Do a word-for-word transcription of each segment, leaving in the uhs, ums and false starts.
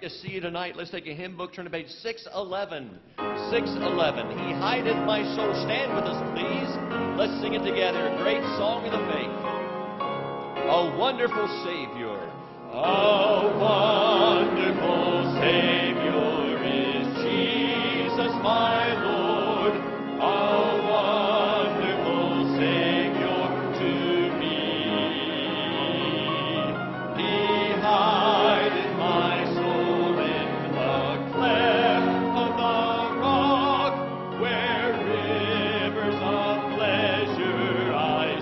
to see you tonight. Let's take a hymn book, turn to page six eleven. six eleven. He hideth my soul. Stand with us, please. Let's sing it together. A great song of the faith. A wonderful Savior. A wonderful Savior is Jesus, my Lord. A wonderful Savior to me. He hideth my soul in the cleft of the rock, where rivers of pleasure I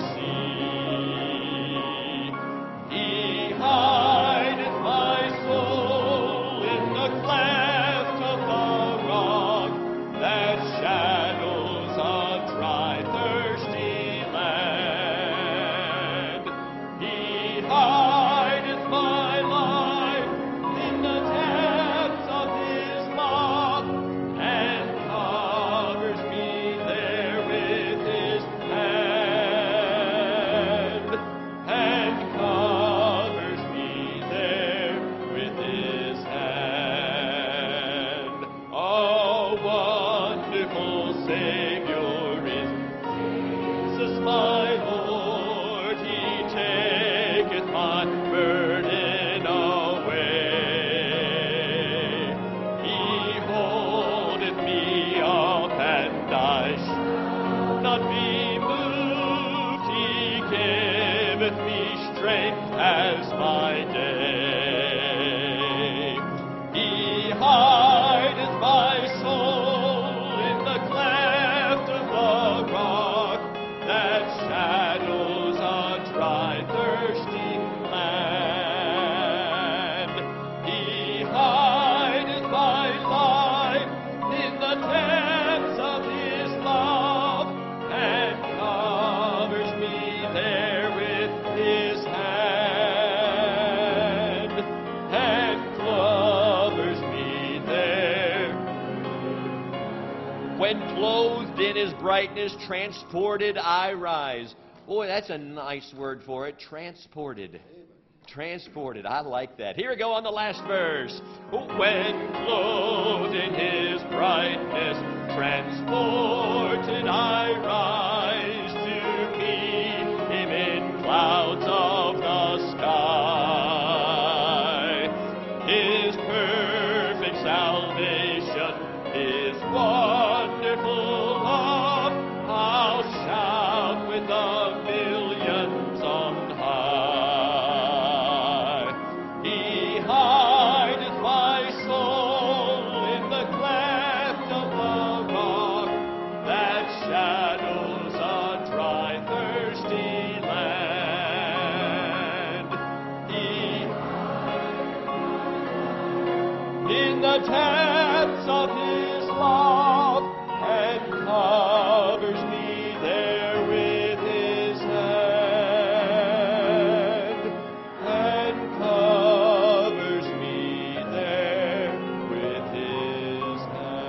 see. He hideth my soul in the cleft of the rock, that shadows a dry, thirsty land. He hideth my life in the depths of his love, and covers me there with his hand, and covers me there with his hand. Oh, wonderful Savior is Jesus, my Lord. He taketh my burden away. He holdeth me up, and I shall not be moved. He giveth me strength as my day. He hideth my soul in the cleft of the rock, that shadows a dry, thirsty land. He hideth my life in the depths of his love, and covers me there with his hand, and covers me there. When clothed in his brightness, transported I rise. Boy, that's a nice word for it. Transported. Transported. I like that. Here we go on the last verse. When clothed in his brightness, transported I rise to meet him in clouds of the sky. His perfect salvation, his wonderful love, I'll shout with the millions on high. He hideth my soul in the cleft of the rock, that shadows a dry, thirsty land. He in the depths of his love, and covers me there with his hand, and covers me there with his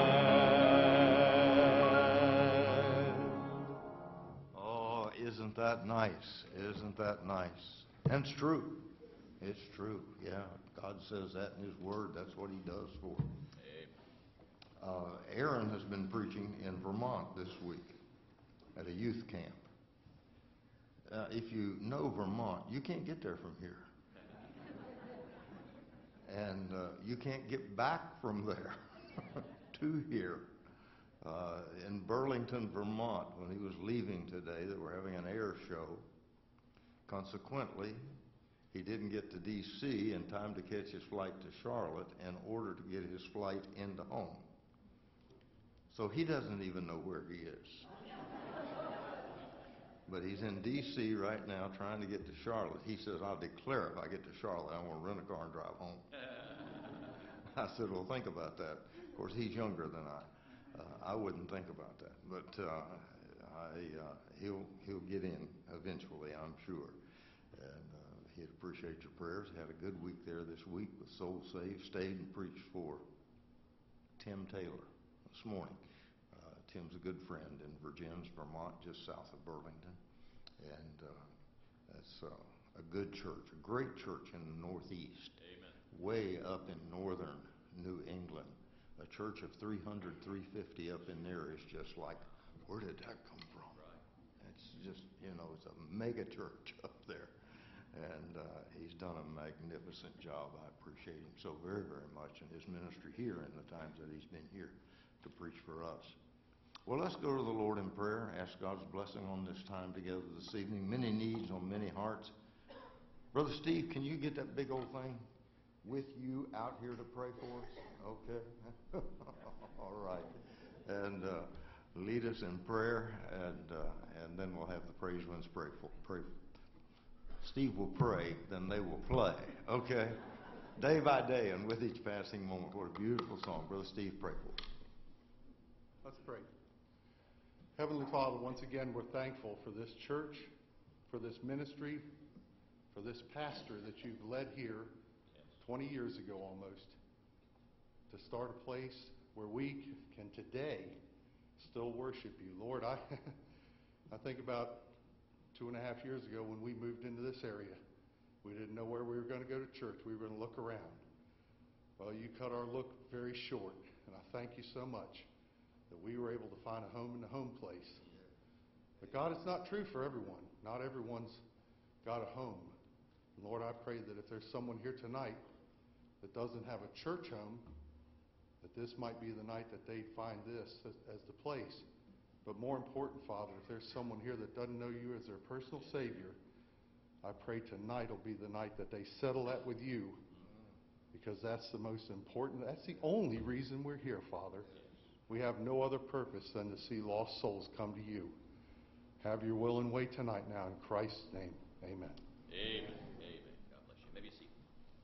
hand. Oh, isn't that nice? Isn't that nice? And it's true. It's true. Yeah, God says that in his word. That's what he does for us. Uh, Aaron has been preaching in Vermont this week at a youth camp. Uh, if you know Vermont, you can't get there from here. And uh, you can't get back from there to here. Uh, in Burlington, Vermont, when he was leaving today, they were having an air show. Consequently, he didn't get to D C in time to catch his flight to Charlotte in order to get his flight into home. So he doesn't even know where he is. But he's in D C right now trying to get to Charlotte. He says, I'll declare if I get to Charlotte, I want to rent a car and drive home. I said, well, think about that. Of course, he's younger than I. Uh, I wouldn't think about that. But uh, I, uh, he'll, he'll get in eventually, I'm sure. And uh, he'd appreciate your prayers. Had a good week there this week with Soul Saved. Stayed and preached for Tim Taylor this morning. Uh, Tim's a good friend in Virgins, Vermont, just south of Burlington. And uh, that's uh, a good church, a great church in the Northeast. Amen. way up in northern New England. A church of three hundred, three fifty up in there is just like, where did that come from? Right. It's just, you know, it's a mega church up there. And uh, he's done a magnificent job. I appreciate him so very, very much in his ministry here and the times that he's been here to preach for us. Well, let's go to the Lord in prayer, ask God's blessing on this time together this evening. Many needs on many hearts. Brother Steve, can you get that big old thing with you out here to pray for us? Okay. All right. And uh, lead us in prayer, and uh, and then we'll have the praise winds pray for. Pray. Steve will pray, then they will play. Okay. Day by day, and with each passing moment. What a beautiful song. Brother Steve, pray for us. Let's pray. Heavenly Father, once again, we're thankful for this church, for this ministry, for this pastor that you've led here twenty years ago almost, to start a place where we can today still worship you. Lord, I, I think about two and a half years ago when we moved into this area. We didn't know where we were going to go to church. We were going to look around. Well, you cut our look very short, and I thank you so much that we were able to find a home in the home place. But God, it's not true for everyone. Not everyone's got a home. And Lord, I pray that if there's someone here tonight that doesn't have a church home, that this might be the night that they find this as, as the place. But more important, Father, if there's someone here that doesn't know you as their personal Savior, I pray tonight will be the night that they settle that with you, because that's the most important. That's the only reason we're here, Father. We have no other purpose than to see lost souls come to you. Have your will and way tonight now, in Christ's name. Amen. Amen. Amen. God bless you. Maybe a seat.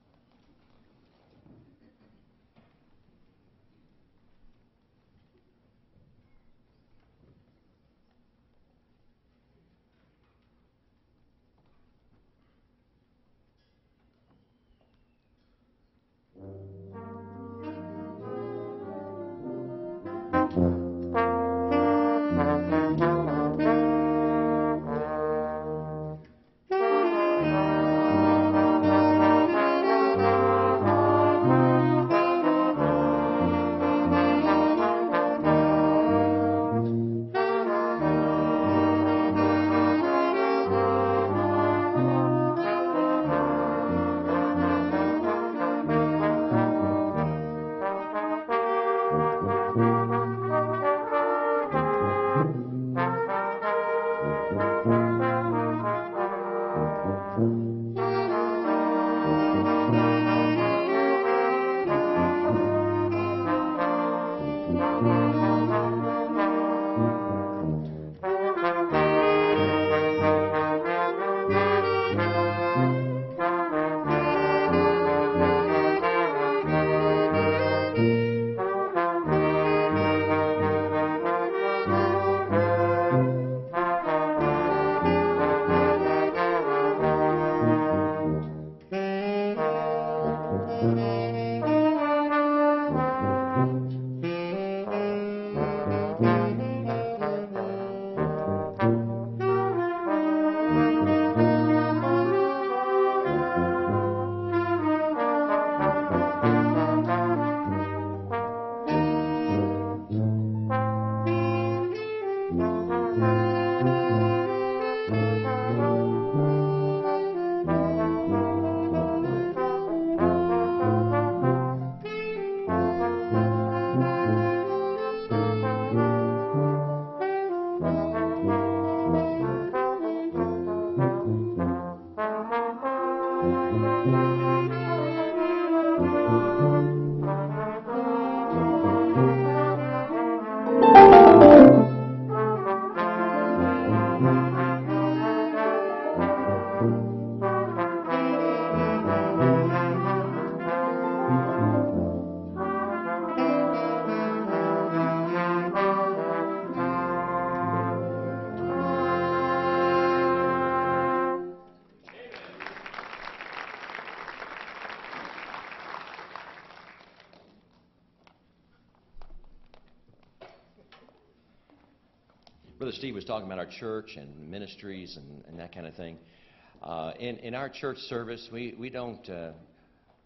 Brother Steve was talking about our church and ministries and, and that kind of thing. Uh, in, in our church service, we, we don't uh,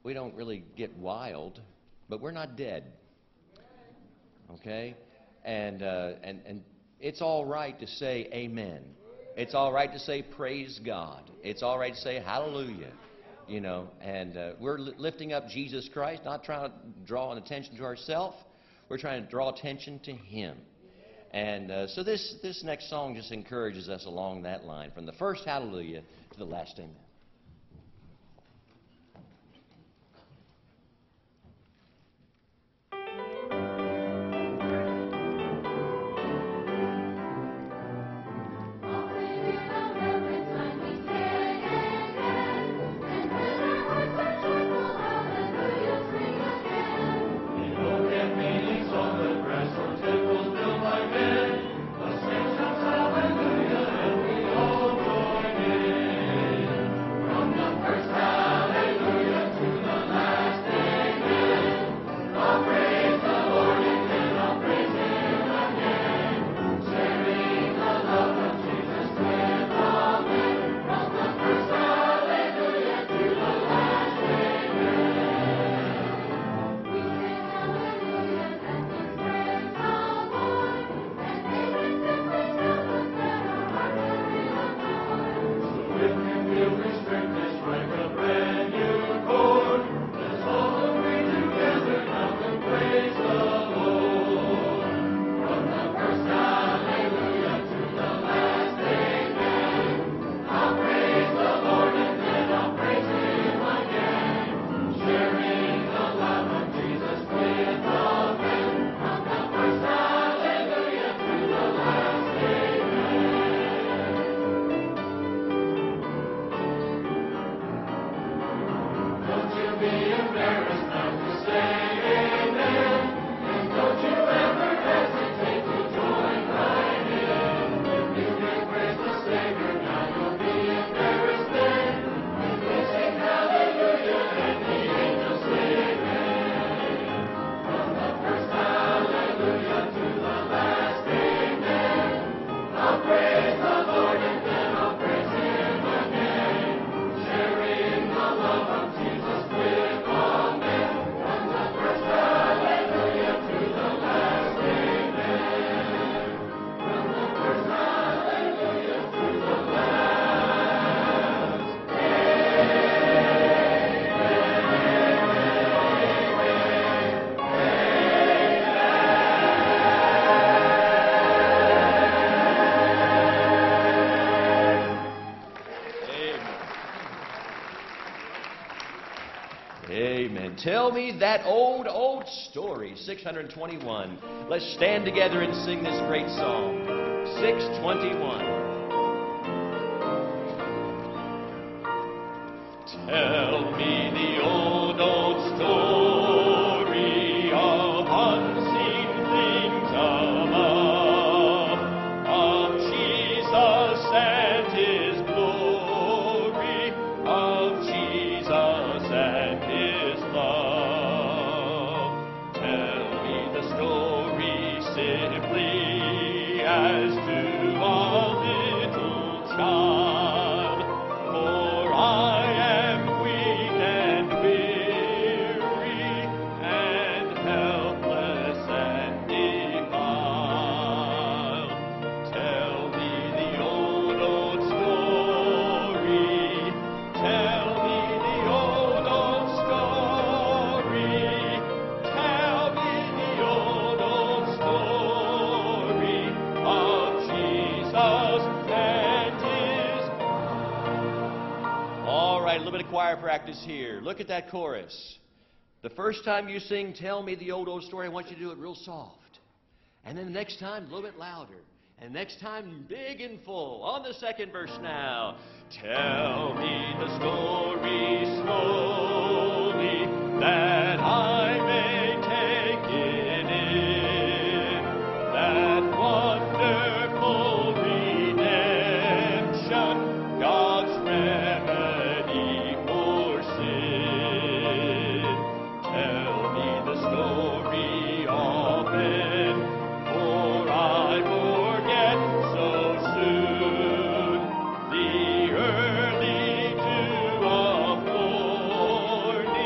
we don't really get wild, but we're not dead. Okay? And, uh, and, and it's all right to say amen. It's all right to say praise God. It's all right to say hallelujah. You know, and uh, we're li- lifting up Jesus Christ, not trying to draw an attention to ourselves. We're trying to draw attention to Him. And uh, so this, this next song just encourages us along that line, from the first hallelujah to the last amen. Amen. Tell me that old, old story. six twenty-one. Let's stand together and sing this great song. six twenty-one. Tell me the old, old story of unseen things above, of Jesus and His glory, of Jesus and His love. Tell me the story simply as to a little child, for I am weak and weary and helpless and defiled. Tell me the old, old story. Tell me the old, old story. Tell me the old, old story of Jesus and His. All right, a little bit of choir practice here. Look at that chorus. The first time you sing, tell me the old, old story, I want you to do it real soft. And then the next time, a little bit louder. And next time, big and full. On the second verse now. Tell me the story slowly, that I may take it in. That wonderful redemption, God's remedy for sin. Tell me the story often, for I forget so soon. The early dew of morning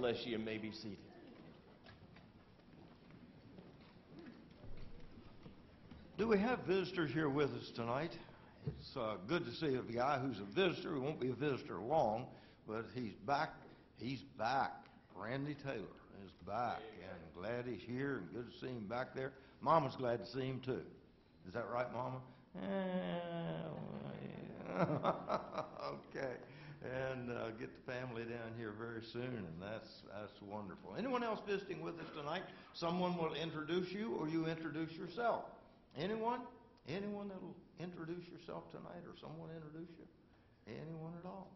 bless you, and may be seated. Do we have visitors here with us tonight? It's uh, good to see a guy who's a visitor. He won't be a visitor long, but he's back. He's back. Randy Taylor is back, and glad he's here, and good to see him back there. Mama's glad to see him too. Is that right, Mama? Okay. And uh, get the family down here very soon, and that's that's wonderful. Anyone else visiting with us tonight? Someone will introduce you, or you introduce yourself. Anyone? Anyone that'll introduce yourself tonight, or someone introduce you? Anyone at all?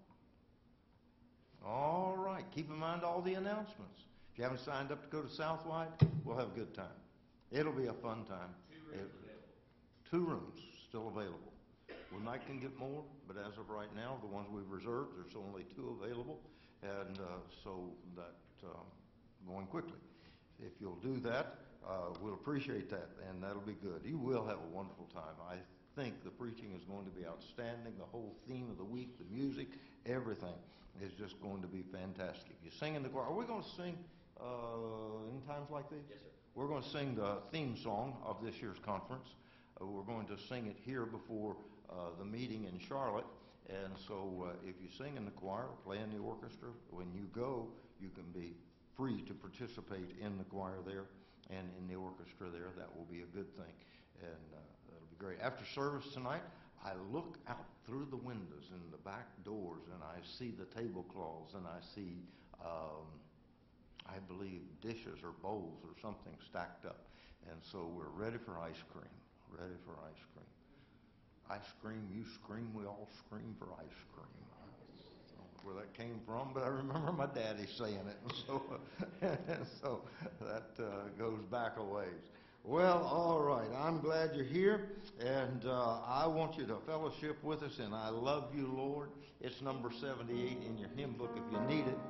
All right. Keep in mind all the announcements. If you haven't signed up to go to Southwide, we'll have a good time. It'll be a fun time. Two rooms, it, two rooms still available. We might can get more, but as of right now, the ones we've reserved, there's only two available, and uh, so that uh, going quickly. If you'll do that, uh, we'll appreciate that, and that'll be good. You will have a wonderful time. I think the preaching is going to be outstanding. The whole theme of the week, the music, everything is just going to be fantastic. You sing in the choir. Are we going to sing uh, in times like these? Yes, sir. We're going to sing the theme song of this year's conference. Uh, we're going to sing it here before uh, the meeting in Charlotte. And so uh, if you sing in the choir, play in the orchestra, when you go, you can be free to participate in the choir there and in the orchestra there. That will be a good thing. And uh, that'll be great. After service tonight, I look out through the windows and the back doors, and I see the tablecloths, and I see, um, I believe, dishes or bowls or something stacked up. And so we're ready for ice cream, ready for ice cream. Ice cream, you scream, we all scream for ice cream. I don't know where that came from, but I remember my daddy saying it, and so, and so that uh, goes back a ways. Well, all right, I'm glad you're here, and uh, I want you to fellowship with us, and I love you, Lord. It's number seventy-eight in your hymn book if you need it.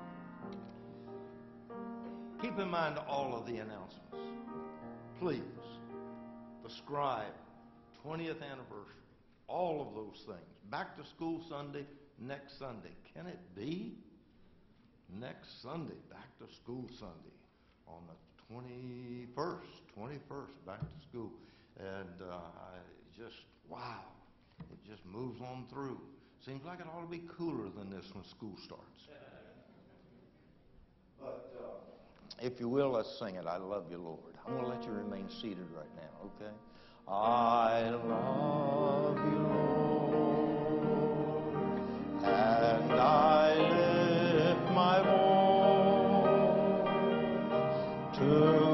Keep in mind all of the announcements. Please, the scribe, twentieth anniversary, all of those things. Back to school Sunday, next Sunday. Can it be? Next Sunday, back to school Sunday on the twenty-first, twenty-first, back to school. And uh, I just, wow, it just moves on through. Seems like it ought to be cooler than this when school starts. But uh, if you will, let's sing it. I love you, Lord. I'm going to let you remain seated right now, okay? I love you, Lord, and I lift my voice to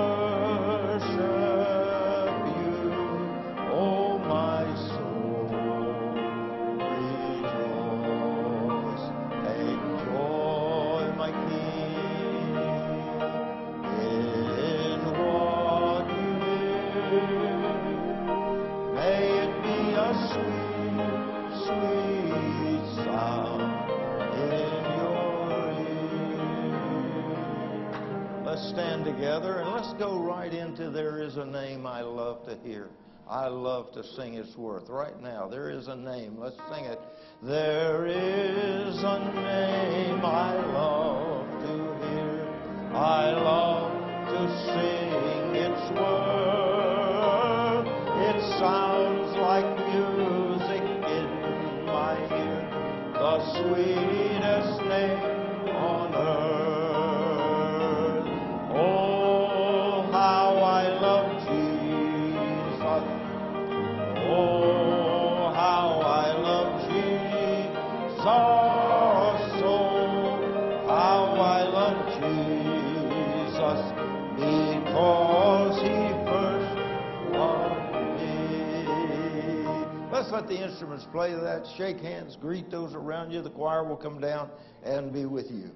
stand together and let's go right into There Is a Name I Love to Hear. I love to sing its worth. Right now, there is a name. Let's sing it. There is a name I love to hear. I love to sing its worth. It sounds like music in my ear. The sweetest name on earth. Let the instruments play that. Shake hands, greet those around you. The choir will come down and be with you.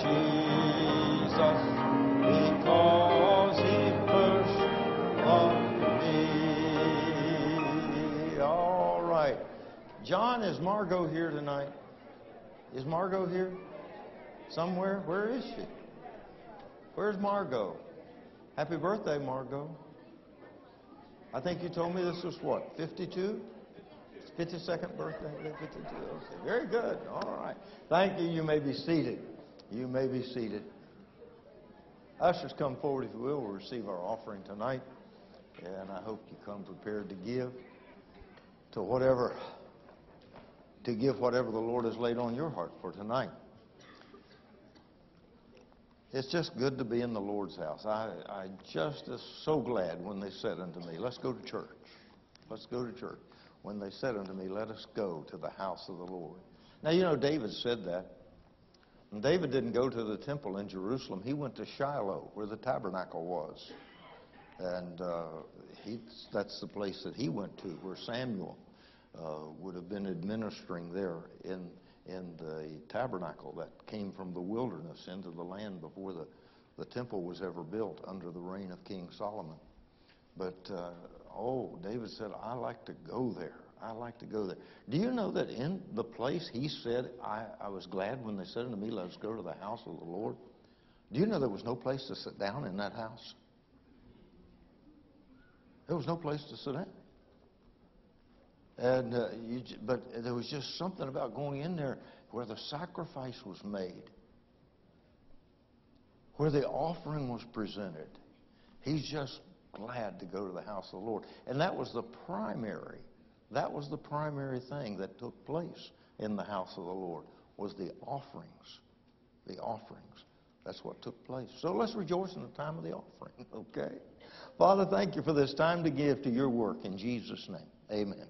Jesus, because He first loved me. All right. John, is Margot here tonight? Is Margot here? Somewhere? Where is she? Where's Margot? Happy birthday, Margot. I think you told me this was what, fifty-two? fifty-second birthday? fifty-two. Okay. Very good. All right. Thank you. You may be seated. You may be seated. Ushers, come forward if you will. We'll receive our offering tonight. And I hope you come prepared to give to whatever, to give whatever the Lord has laid on your heart for tonight. It's just good to be in the Lord's house. I, I just is so glad when they said unto me, let's go to church. Let's go to church. When they said unto me, let us go to the house of the Lord. Now, you know, David said that. And David didn't go to the temple in Jerusalem. He went to Shiloh, where the tabernacle was. And uh, he, that's the place that he went to, where Samuel uh, would have been administering there in in the tabernacle that came from the wilderness into the land before the, the temple was ever built under the reign of King Solomon. But, uh, oh, David said, I like to go there. I like to go there. Do you know that in the place he said, I, I was glad when they said unto me, let us go to the house of the Lord? Do you know there was no place to sit down in that house? There was no place to sit down. And uh, you, but there was just something about going in there where the sacrifice was made, where the offering was presented. He's just glad to go to the house of the Lord. And that was the primary, that was the primary thing that took place in the house of the Lord, was the offerings. The offerings. That's what took place. So let's rejoice in the time of the offering, okay? Father, thank you for this time to give to your work. In Jesus' name, amen.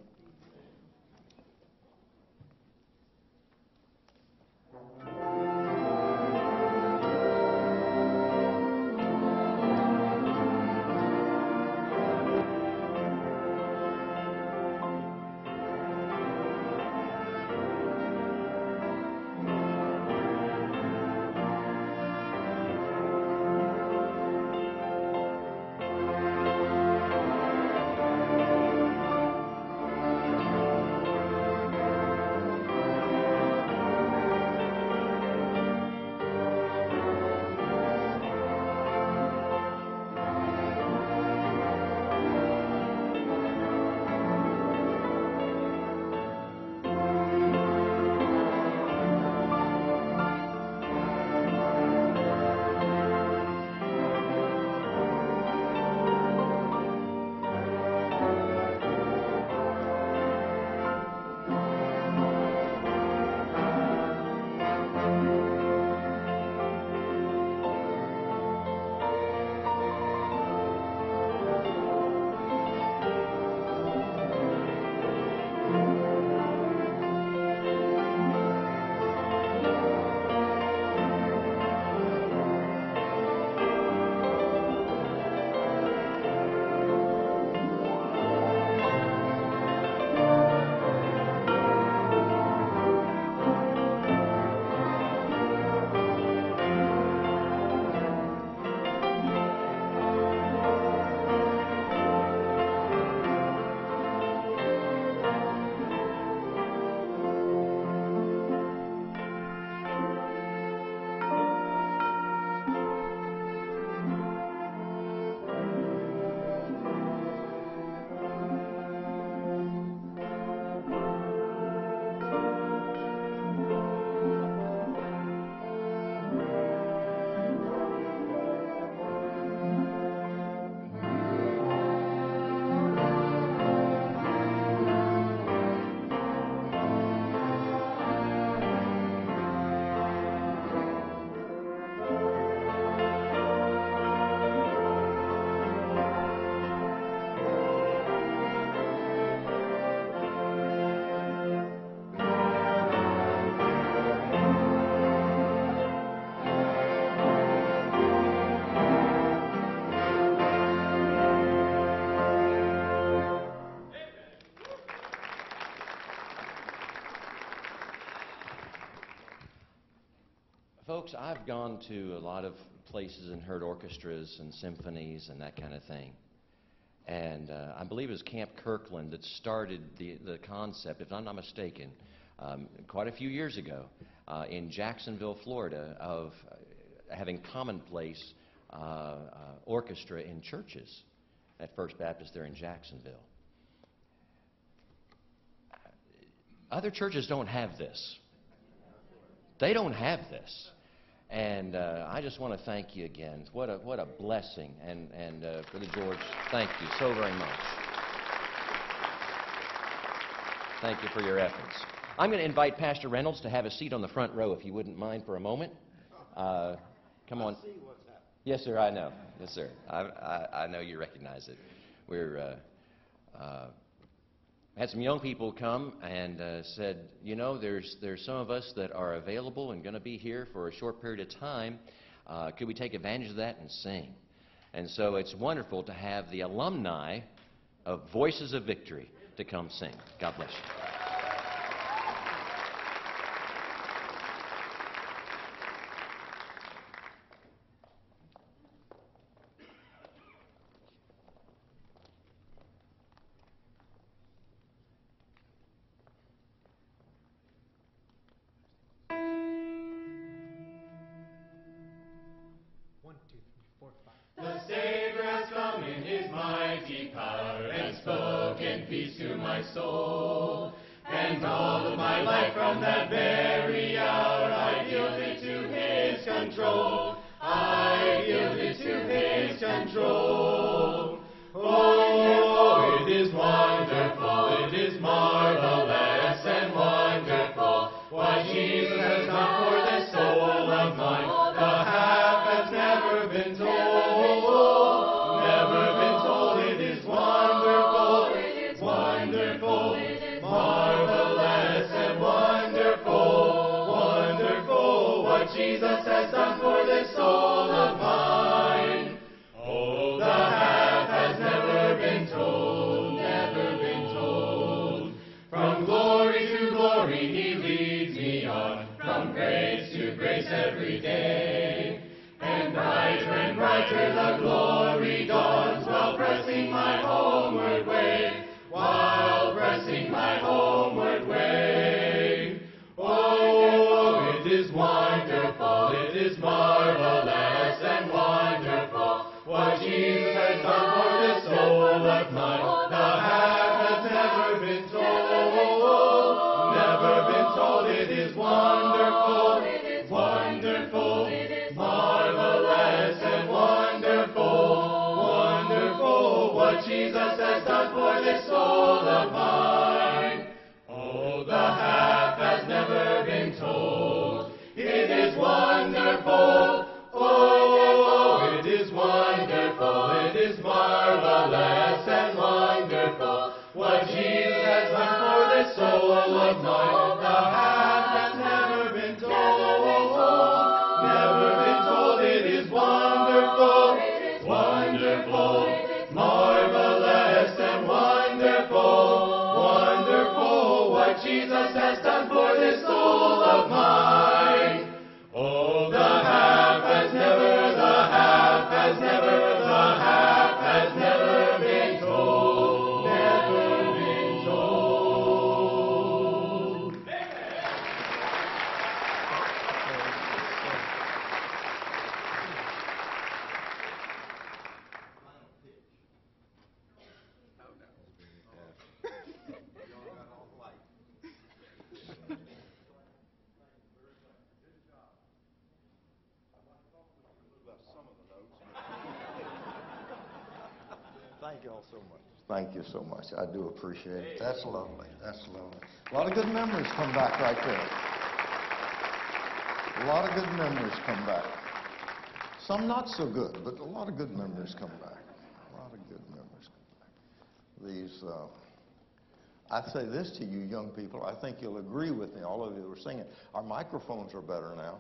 Folks, I've gone to a lot of places and heard orchestras and symphonies and that kind of thing. And uh, I believe it was Camp Kirkland that started the, the concept, if I'm not mistaken, um, quite a few years ago uh, in Jacksonville, Florida, of uh, having commonplace uh, uh, orchestra in churches at First Baptist there in Jacksonville. Other churches don't have this. They don't have this. And uh, I just want to thank you again. What a what a blessing. And, and uh, Brother George, thank you so very much. Thank you for your efforts. I'm going to invite Pastor Reynolds to have a seat on the front row, if you wouldn't mind for a moment. Uh, come on. Yes, sir, I know. Yes, sir. I, I, I know you recognize it. We're... Uh, uh, had some young people come and uh, said, you know, there's there's some of us that are available and going to be here for a short period of time. Uh, could we take advantage of that and sing? And so it's wonderful to have the alumni of Voices of Victory to come sing. God bless you. The Savior has come in His mighty power and spoken peace to my soul. And all of my life from that very hour I yielded to His control. I yielded to His control. Oh, it is wonderful, it is marvelous and wonderful what Jesus has done for this soul of mine. The half has never been told, never been told. It is wonderful, wonderful, marvelous and wonderful, wonderful what Jesus has done for this soul of mine. Oh, the half has never been told, never been told. From glory to glory He leads me on, from grace to grace every day. And brighter and brighter the glory dawns, while pressing my homeward way, while pressing my homeward way. Oh, it is wonderful, it is marvelous and wonderful what Jesus has done for this soul of mine. The half has never been told, never been told. It is wonderful, wonderful, marvelous and wonderful, wonderful what Jesus has done for this soul of mine. Oh, the half has never been told. It is wonderful. Oh, it is wonderful. It is marvelous and wonderful what Jesus has done for this soul of mine. The half has never been told, never been told. It is wonderful, wonderful, marvelous and wonderful, wonderful what Jesus has done for this soul of mine. Oh, the half has never, the half has never, the half has never been told, never been told. Thank you all so much. Thank you so much. I do appreciate it. That's lovely. That's lovely. A lot of good memories come back right there. A lot of good memories come back. Some not so good, but a lot of good memories come back. A lot of good memories come back. These, uh, I'd say this to you young people. I think you'll agree with me, all of you who are singing. Our microphones are better now.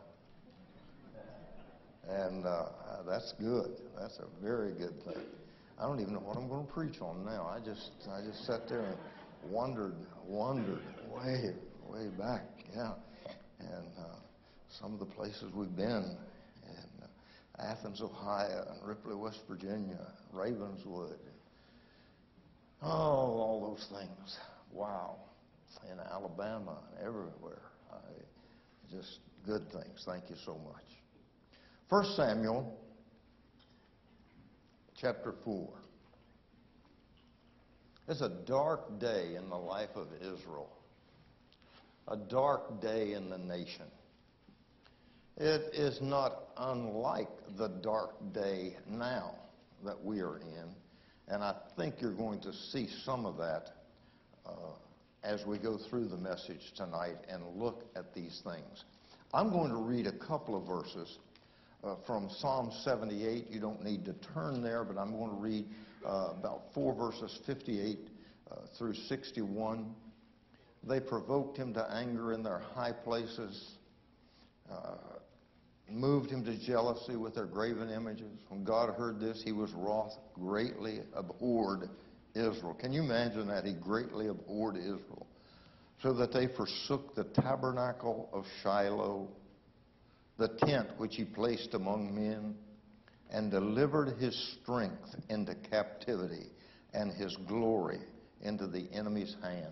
And uh, that's good. That's a very good thing. I don't even know what I'm going to preach on now. I just, I just sat there and wondered, wondered way, way back, yeah. And uh, some of the places we've been in Athens, Ohio, and Ripley, West Virginia, Ravenswood. Oh, all those things. Wow. In Alabama and everywhere. I, just good things. Thank you so much. First Samuel, chapter four. It's a dark day in the life of Israel. A dark day in the nation. It is not unlike the dark day now that we are in, and I think you're going to see some of that uh, as we go through the message tonight and look at these things. I'm going to read a couple of verses uh, from Psalm seventy-eight. You don't need to turn there, but I'm going to read uh, about four verses, fifty-eight uh, through sixty-one. They provoked him to anger in their high places, uh, moved him to jealousy with their graven images. When God heard this, he was wroth, greatly abhorred Israel. Can you imagine that? He greatly abhorred Israel. So that they forsook the tabernacle of Shiloh, the tent which he placed among men, and delivered his strength into captivity and his glory into the enemy's hands.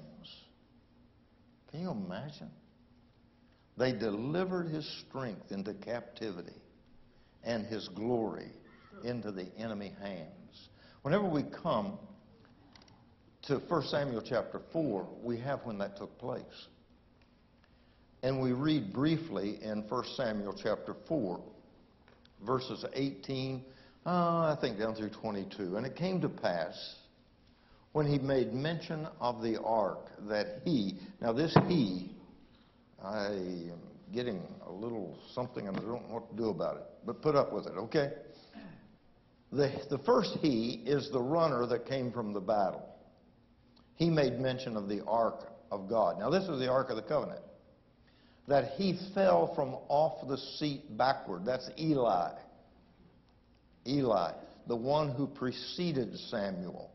Can you imagine? They delivered his strength into captivity and his glory into the enemy hands. Whenever we come to First Samuel chapter four, we have when that took place. And we read briefly in First Samuel chapter four, verses eighteen, uh, I think down through twenty-two. And it came to pass, when he made mention of the ark, that he, now this he, I am getting a little something and I don't know what to do about it, but put up with it, okay? The, the first he is the runner that came from the battle. He made mention of the ark of God. Now this is the ark of the covenant. That he fell from off the seat backward. That's Eli. Eli, the one who preceded Samuel.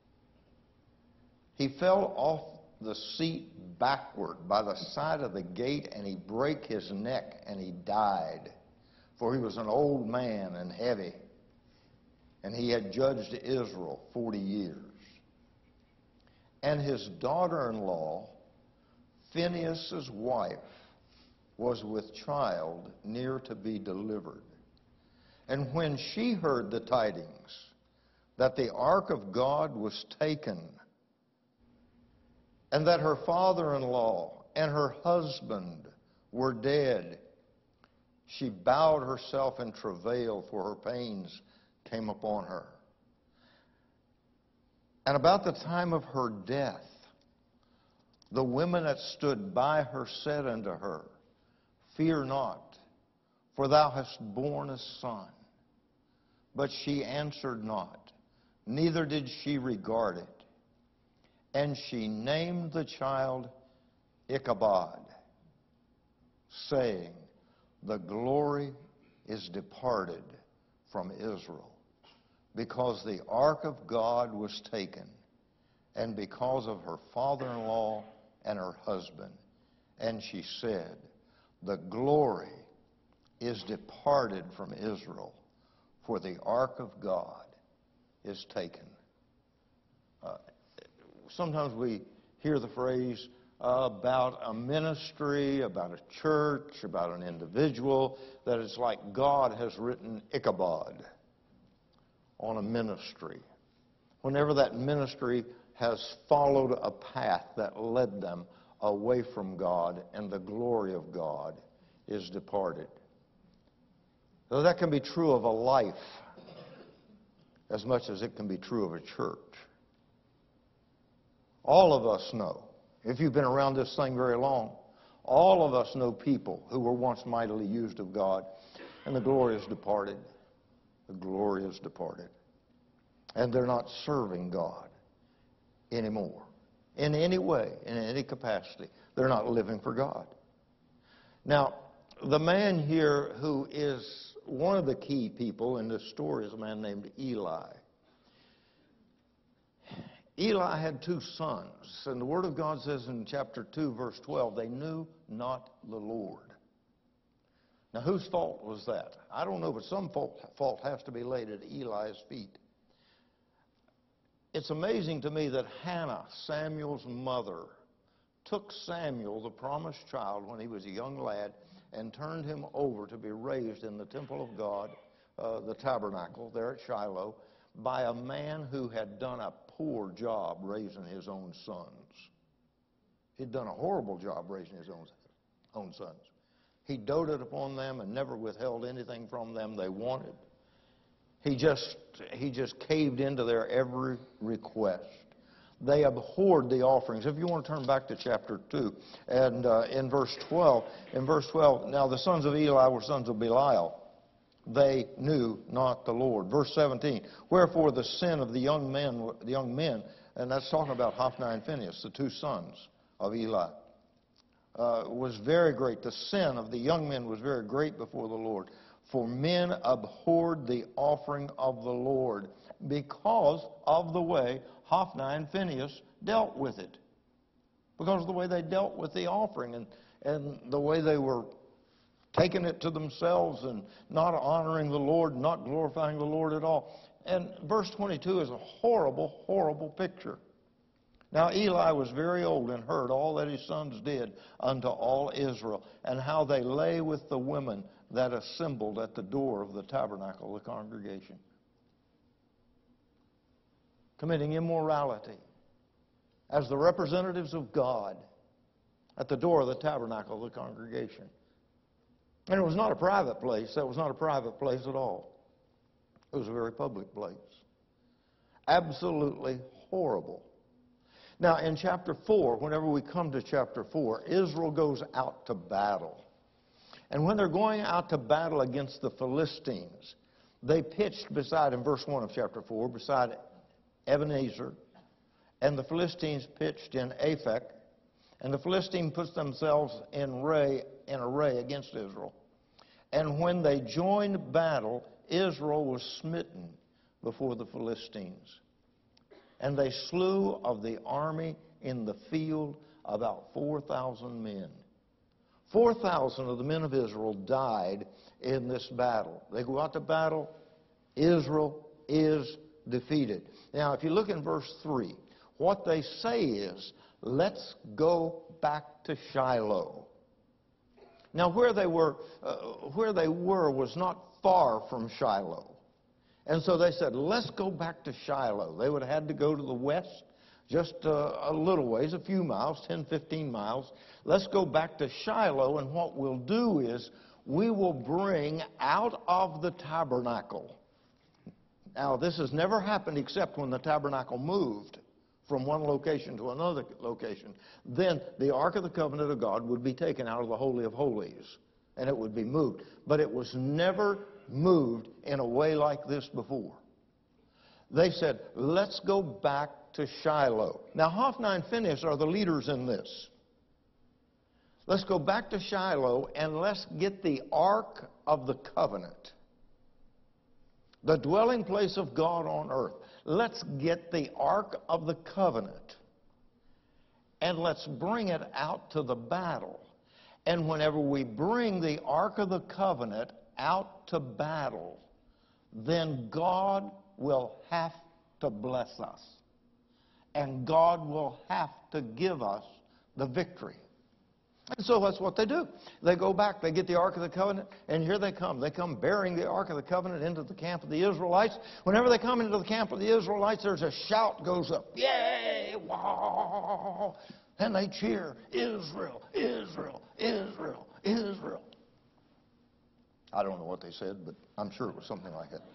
He fell off the seat backward by the side of the gate, and he brake his neck, and he died. For he was an old man and heavy, and he had judged Israel forty years. And his daughter-in-law, Phinehas' wife, was with child near to be delivered. And when she heard the tidings that the ark of God was taken, and that her father-in-law and her husband were dead, she bowed herself in travail, for her pains came upon her. And about the time of her death, the women that stood by her said unto her, Fear not, for thou hast borne a son. But she answered not, neither did she regard it. And she named the child Ichabod, saying, The glory is departed from Israel, because the ark of God was taken, and because of her father-in-law and her husband. And she said, The glory is departed from Israel, for the ark of God is taken. Uh, sometimes we hear the phrase uh, about a ministry, about a church, about an individual, that it's like God has written Ichabod on a ministry. Whenever that ministry has followed a path that led them away from God, and the glory of God is departed. So that can be true of a life as much as it can be true of a church. All of us know, if you've been around this thing very long, all of us know people who were once mightily used of God, and the glory is departed. The glory is departed. And they're not serving God anymore. In any way, in any capacity. They're not living for God. Now, the man here who is one of the key people in this story is a man named Eli. Eli had two sons, and the Word of God says in chapter two, verse twelve, they knew not the Lord. Now, whose fault was that? I don't know, but some fault, fault has to be laid at Eli's feet. It's amazing to me that Hannah, Samuel's mother, took Samuel, the promised child, when he was a young lad, and turned him over to be raised in the temple of God, uh, the tabernacle there at Shiloh, by a man who had done a poor job raising his own sons. He'd done a horrible job raising his own, own sons. He doted upon them and never withheld anything from them they wanted. He just, he just caved into their every request. They abhorred the offerings. If you want to turn back to chapter two, and uh, in verse twelve, in verse twelve, now the sons of Eli were sons of Belial. They knew not the Lord. Verse seventeen, wherefore the sin of the young men, the young men, and that's talking about Hophni and Phinehas, the two sons of Eli, uh, was very great. The sin of the young men was very great before the Lord. For men abhorred the offering of the Lord because of the way Hophni and Phinehas dealt with it. Because of the way they dealt with the offering and, and the way they were taking it to themselves and not honoring the Lord, not glorifying the Lord at all. And verse twenty-two is a horrible, horrible picture. Now Eli was very old and heard all that his sons did unto all Israel, and how they lay with the women that assembled at the door of the tabernacle, the congregation, committing immorality as the representatives of God at the door of the tabernacle, the congregation. And it was not a private place. That was not a private place at all. It was a very public place. Absolutely horrible. Now, in chapter four, whenever we come to chapter four, Israel goes out to battle. And when they're going out to battle against the Philistines, they pitched beside, in verse one of chapter four, beside Ebenezer, and the Philistines pitched in Aphek, and the Philistines put themselves in array, in array against Israel. And when they joined battle, Israel was smitten before the Philistines. And they slew of the army in the field about four thousand men. four thousand of the men of Israel died in this battle. They go out to battle. Israel is defeated. Now, if you look in verse three, what they say is, let's go back to Shiloh. Now, where they were, uh, where they were was not far from Shiloh. And so they said, let's go back to Shiloh. They would have had to go to the west, just uh, a little ways, a few miles, ten, fifteen miles. Let's go back to Shiloh, and what we'll do is we will bring out of the tabernacle. Now, this has never happened except when the tabernacle moved from one location to another location. Then the Ark of the Covenant of God would be taken out of the Holy of Holies, and it would be moved. But it was never moved in a way like this before. They said, let's go back to Shiloh. Now, Hophni and Phinehas are the leaders in this. Let's go back to Shiloh and let's get the Ark of the Covenant, the dwelling place of God on earth. Let's get the Ark of the Covenant and let's bring it out to the battle. And whenever we bring the Ark of the Covenant out to battle, then God will have to bless us. And God will have to give us the victory. And so that's what they do. They go back, they get the Ark of the Covenant, and here they come. They come bearing the Ark of the Covenant into the camp of the Israelites. Whenever they come into the camp of the Israelites, there's a shout goes up. Yay! Wow! And they cheer, Israel, Israel, Israel, Israel. I don't know what they said, but I'm sure it was something like that.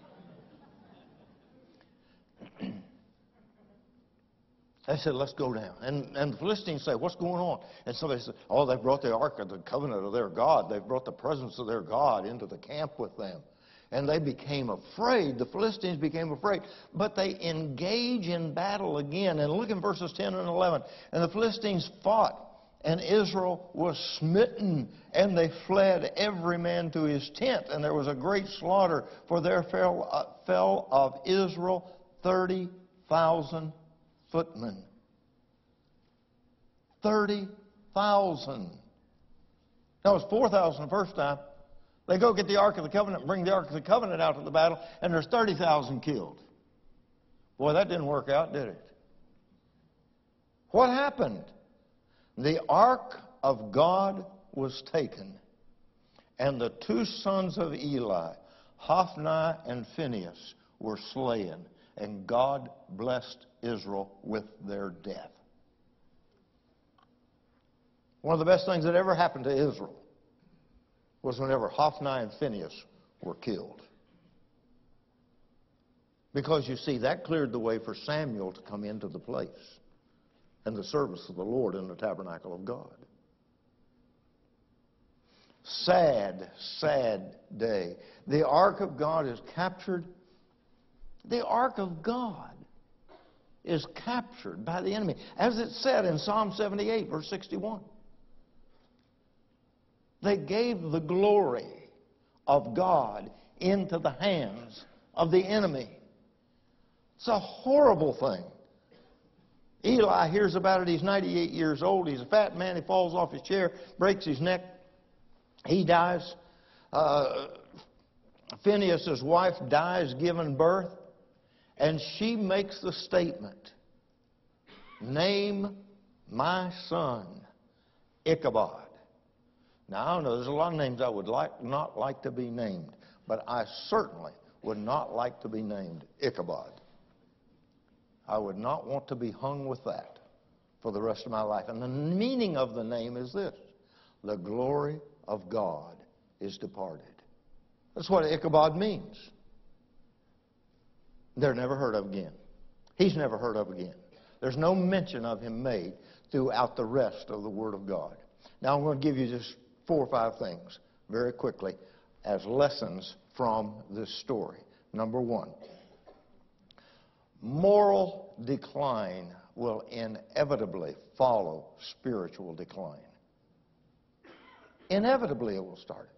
They said, let's go down. And, and the Philistines say, what's going on? And somebody said, oh, they brought the Ark of the Covenant of their God. They've brought the presence of their God into the camp with them. And they became afraid. The Philistines became afraid. But they engage in battle again. And look in verses ten and eleven. And the Philistines fought, and Israel was smitten, and they fled every man to his tent. And there was a great slaughter, for there fell, uh, fell of Israel thirty thousand footmen. thirty thousand. Now, it was four thousand the first time. They go get the Ark of the Covenant, bring the Ark of the Covenant out to the battle, and there's thirty thousand killed. Boy, that didn't work out, did it? What happened? The Ark of God was taken, and the two sons of Eli, Hophni and Phinehas, were slain, and God blessed Israel with their death. One of the best things that ever happened to Israel was whenever Hophni and Phinehas were killed. Because, you see, that cleared the way for Samuel to come into the place and the service of the Lord in the tabernacle of God. Sad, sad day. The Ark of God is captured. The Ark of God is captured by the enemy. As it said in Psalm seventy-eight, verse sixty-one. They gave the glory of God into the hands of the enemy. It's a horrible thing. Eli hears about it. He's ninety-eight years old. He's a fat man. He falls off his chair, breaks his neck. He dies. Uh, Phinehas' wife dies giving birth. And she makes the statement, name my son Ichabod. Now, I don't know, there's a lot of names I would like, not like to be named, but I certainly would not like to be named Ichabod. I would not want to be hung with that for the rest of my life. And the meaning of the name is this: the glory of God is departed. That's what Ichabod means. They're never heard of again. He's never heard of again. There's no mention of him made throughout the rest of the Word of God. Now I'm going to give you just four or five things very quickly as lessons from this story. Number one, moral decline will inevitably follow spiritual decline. Inevitably it will start.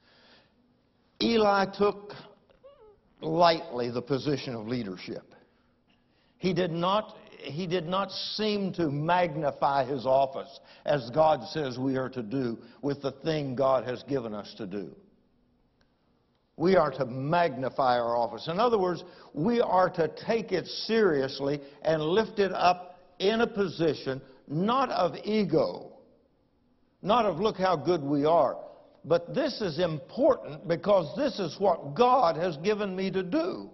Eli took lightly the position of leadership. He did not, he did not seem to magnify his office as God says we are to do with the thing God has given us to do. We are to magnify our office. In other words, we are to take it seriously and lift it up in a position not of ego, not of look how good we are, but this is important because this is what God has given me to do.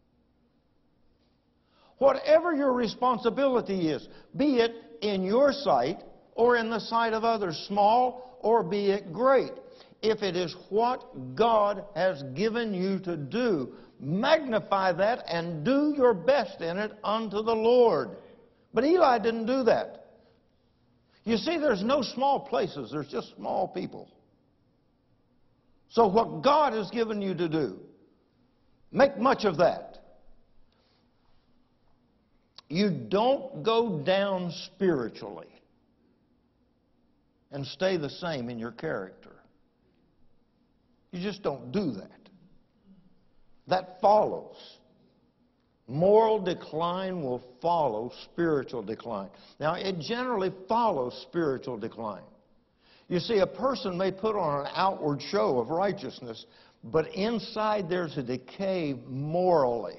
Whatever your responsibility is, be it in your sight or in the sight of others, small or be it great, if it is what God has given you to do, magnify that and do your best in it unto the Lord. But Eli didn't do that. You see, there's no small places, there's just small people. So what God has given you to do, make much of that. You don't go down spiritually and stay the same in your character. You just don't do that. That follows. Moral decline will follow spiritual decline. Now, it generally follows spiritual decline. You see, a person may put on an outward show of righteousness, but inside there's a decay morally.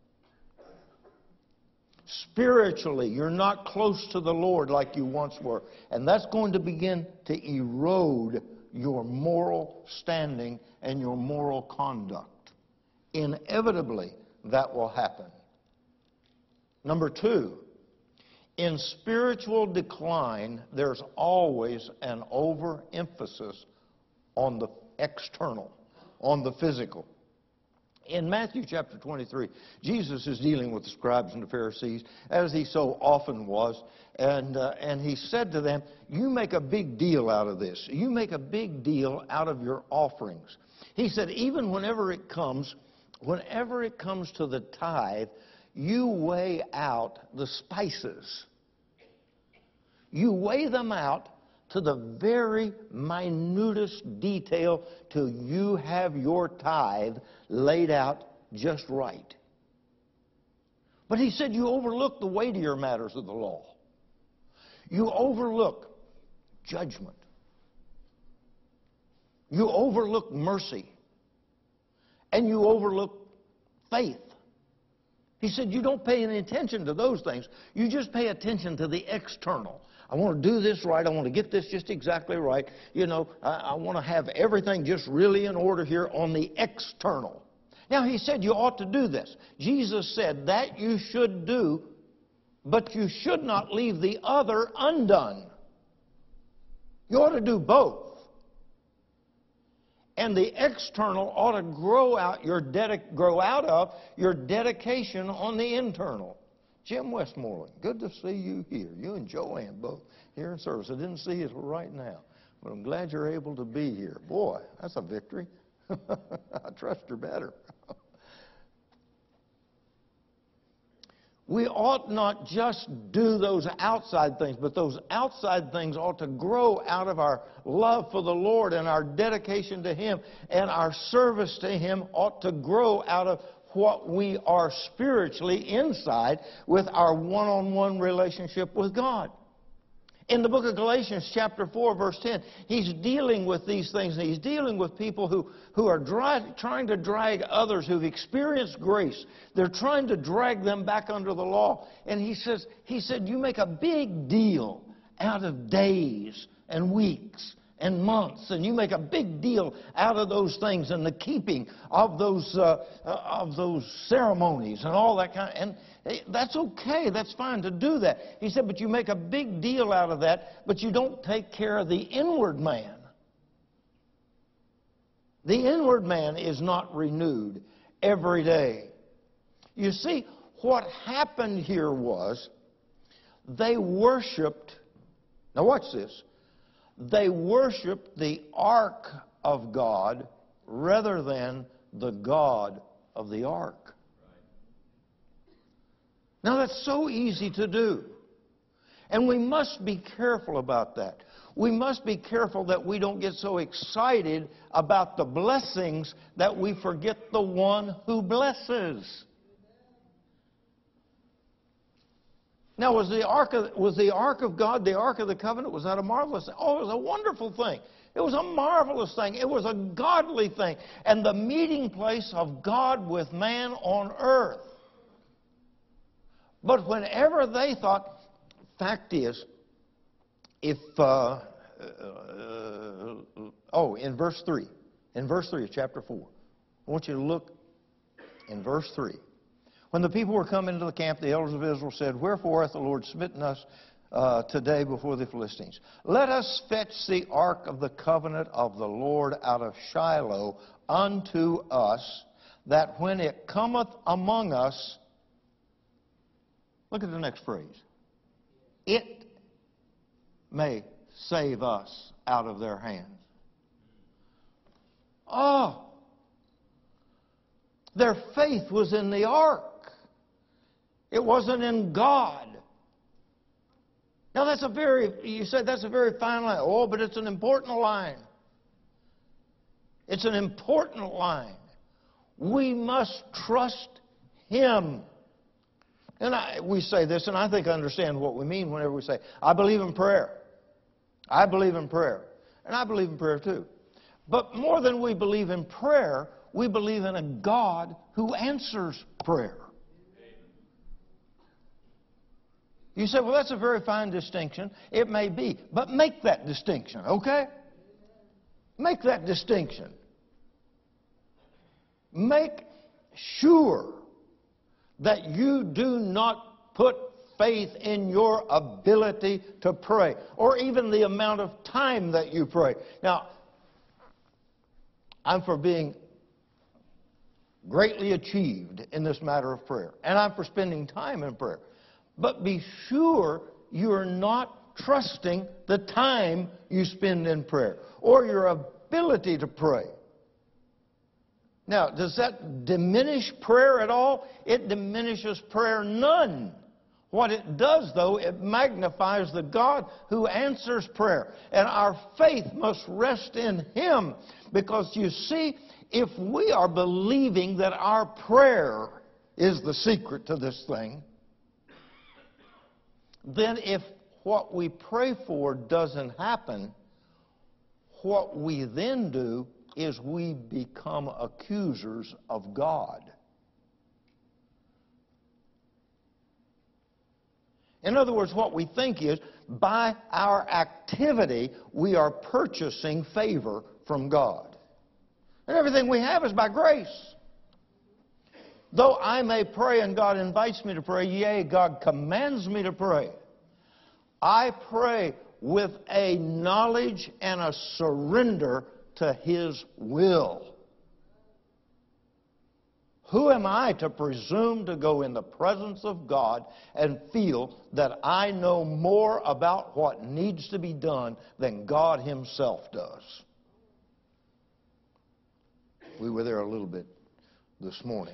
Spiritually, you're not close to the Lord like you once were, and that's going to begin to erode your moral standing and your moral conduct. Inevitably, that will happen. Number two, in spiritual decline, there's always an overemphasis on the external, on the physical. In Matthew chapter twenty-three, Jesus is dealing with the scribes and the Pharisees, as he so often was, and, uh, and he said to them, you make a big deal out of this. You make a big deal out of your offerings. He said, even whenever it comes, whenever it comes to the tithe, you weigh out the spices. You weigh them out to the very minutest detail till you have your tithe laid out just right. But he said you overlook the weightier matters of the law. You overlook judgment. You overlook mercy. And you overlook faith. He said you don't pay any attention to those things. You just pay attention to the external. I want to do this right. I want to get this just exactly right. You know, I, I want to have everything just really in order here on the external. Now, he said you ought to do this. Jesus said that you should do, but you should not leave the other undone. You ought to do both. And the external ought to grow out your dedi- grow out of your dedication on the internal. Jim Westmoreland, good to see you here. You and Joanne both here in service. I didn't see you right now, but I'm glad you're able to be here. Boy, that's a victory. I trust her better. We ought not just do those outside things, but those outside things ought to grow out of our love for the Lord and our dedication to Him, and our service to Him ought to grow out of what we are spiritually inside with our one-on-one relationship with God. In the book of Galatians chapter four, verse ten, he's dealing with these things, and he's dealing with people who, who are dry, trying to drag others who've experienced grace. They're trying to drag them back under the law. And he says, he said, you make a big deal out of days and weeks and months, and you make a big deal out of those things and the keeping of those uh, uh, of those ceremonies and all that kind of, and hey, that's okay, that's fine to do that. He said, but you make a big deal out of that, but you don't take care of the inward man. The inward man is not renewed every day. You see, what happened here was they worshiped, now watch this, they worshiped the ark of God rather than the God of the ark. Now that's so easy to do. And we must be careful about that. We must be careful that we don't get so excited about the blessings that we forget the one who blesses. Now, was the ark of, was the ark of God, the ark of the covenant, was that a marvelous thing? Oh, it was a wonderful thing. It was a marvelous thing. It was a godly thing. And the meeting place of God with man on earth. But whenever they thought, fact is, if, uh, uh, oh, in verse three, in verse three of chapter four, I want you to look in verse three. When the people were come into the camp, the elders of Israel said, wherefore hath the Lord smitten us uh, today before the Philistines? Let us fetch the ark of the covenant of the Lord out of Shiloh unto us, that when it cometh among us, look at the next phrase, it may save us out of their hands. Oh, their faith was in the ark. It wasn't in God. Now that's a very, you said that's a very fine line. Oh, but it's an important line. It's an important line. We must trust Him. And I, we say this, and I think I understand what we mean whenever we say, I believe in prayer. I believe in prayer. And I believe in prayer too. But more than we believe in prayer, we believe in a God who answers prayer. You say, well, that's a very fine distinction. It may be. But make that distinction, okay? Make that distinction. Make sure that you do not put faith in your ability to pray, or even the amount of time that you pray. Now, I'm for being greatly achieved in this matter of prayer, and I'm for spending time in prayer. But be sure you're not trusting the time you spend in prayer or your ability to pray. Now, does that diminish prayer at all? It diminishes prayer none. What it does, though, it magnifies the God who answers prayer. And our faith must rest in Him. Because, you see, if we are believing that our prayer is the secret to this thing, then if what we pray for doesn't happen, what we then do is we become accusers of God. In other words, what we think is, by our activity, we are purchasing favor from God. And everything we have is by grace. Though I may pray and God invites me to pray, yea, God commands me to pray, I pray with a knowledge and a surrender to His will. Who am I to presume to go in the presence of God and feel that I know more about what needs to be done than God Himself does? We were there a little bit this morning.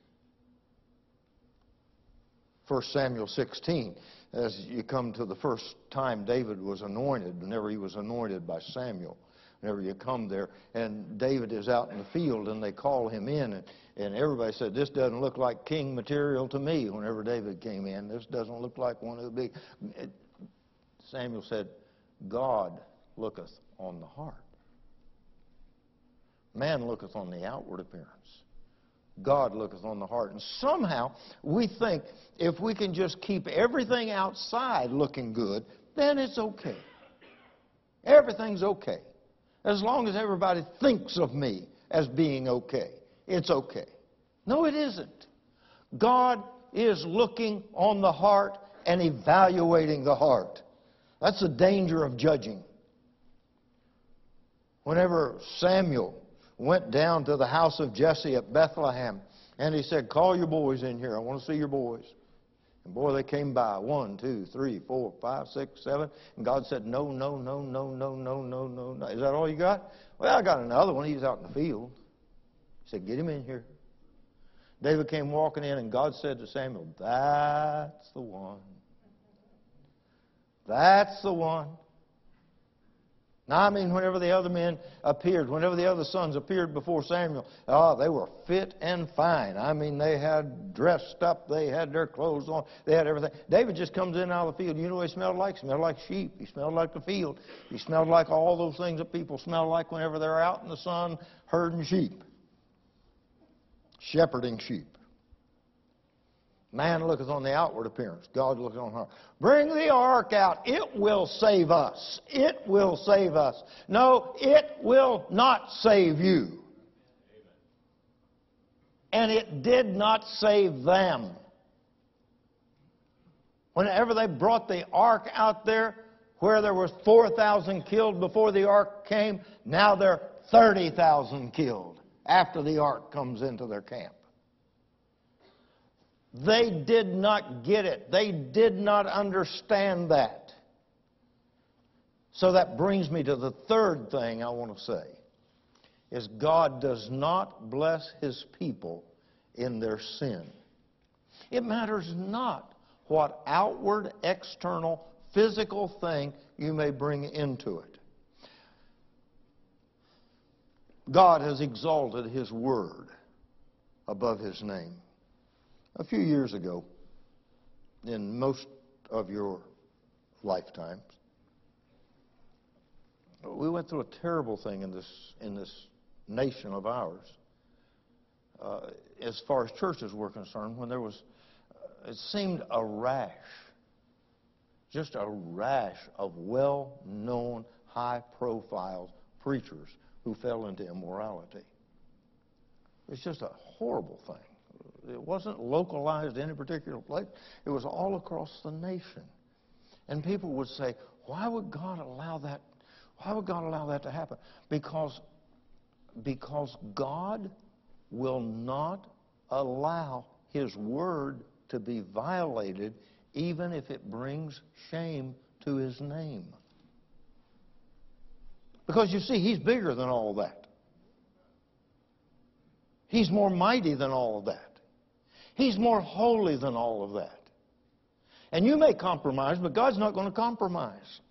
First Samuel sixteen, as you come to the first time David was anointed, whenever he was anointed by Samuel, whenever you come there, and David is out in the field, and they call him in, and, and everybody said, this doesn't look like king material to me. Whenever David came in, this doesn't look like one of the big... Samuel said, God looketh on the heart. Man looketh on the outward appearance. God looketh on the heart. And somehow we think if we can just keep everything outside looking good, then it's okay. Everything's okay. As long as everybody thinks of me as being okay, it's okay. No, it isn't. God is looking on the heart and evaluating the heart. That's the danger of judging. Whenever Samuel went down to the house of Jesse at Bethlehem, and he said, call your boys in here. I want to see your boys. And boy, they came by. One, two, three, four, five, six, seven. And God said, no, no, no, no, no, no, no, no, no. Is that all you got? Well, I got another one. He's out in the field. He said, get him in here. David came walking in, and God said to Samuel, that's the one. That's the one. Now, I mean, whenever the other men appeared, whenever the other sons appeared before Samuel, oh, they were fit and fine. I mean, they had dressed up, they had their clothes on, they had everything. David just comes in out of the field. You know what he smelled like? He smelled like sheep. He smelled like the field. He smelled like all those things that people smell like whenever they're out in the sun herding sheep, shepherding sheep. Man looketh on the outward appearance. God looketh on the heart. Bring the ark out. It will save us. It will save us. No, it will not save you. And it did not save them. Whenever they brought the ark out there, where there was four thousand killed before the ark came, now there are thirty thousand killed after the ark comes into their camp. They did not get it. They did not understand that. So that brings me to the third thing I want to say, is God does not bless His people in their sin. It matters not what outward, external, physical thing you may bring into it. God has exalted His Word above His name. A few years ago, in most of your lifetimes, we went through a terrible thing in this, in this nation of ours, uh, as far as churches were concerned, when there was, uh, it seemed a rash, just a rash of well-known, high-profile preachers who fell into immorality. It's just a horrible thing. It wasn't localized in any particular place. It was all across the nation. And people would say, why would God allow that? Why would God allow that to happen? Because, because God will not allow His Word to be violated, even if it brings shame to His name. Because you see, He's bigger than all that. He's more mighty than all of that. He's more holy than all of that. And you may compromise, but God's not going to compromise.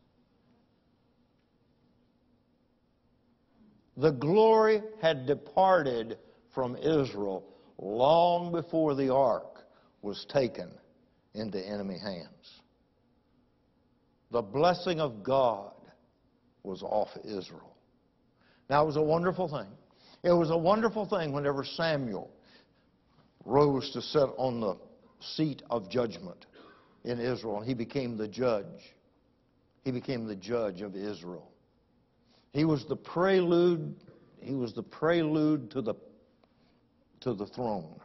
The glory had departed from Israel long before the ark was taken into enemy hands. The blessing of God was off Israel. Now, it was a wonderful thing. It was a wonderful thing whenever Samuel rose to sit on the seat of judgment in Israel, and he became the judge. He became the judge of Israel. He was the prelude, he was the prelude to the, to the throne.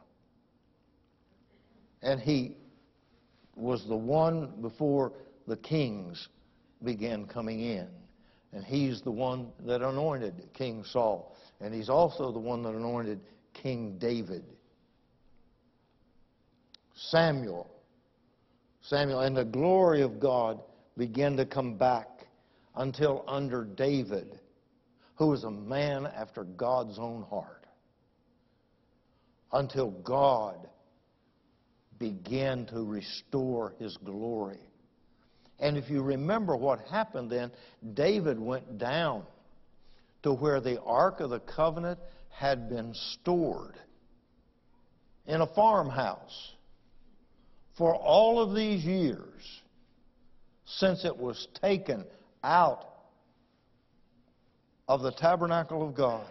And he was the one before the kings began coming in. And he's the one that anointed King Saul. And he's also the one that anointed King David. Samuel. Samuel. And the glory of God began to come back until under David, who was a man after God's own heart. Until God began to restore his glory. And if you remember what happened then, David went down to where the Ark of the Covenant had been stored in a farmhouse for all of these years since it was taken out of the tabernacle of God.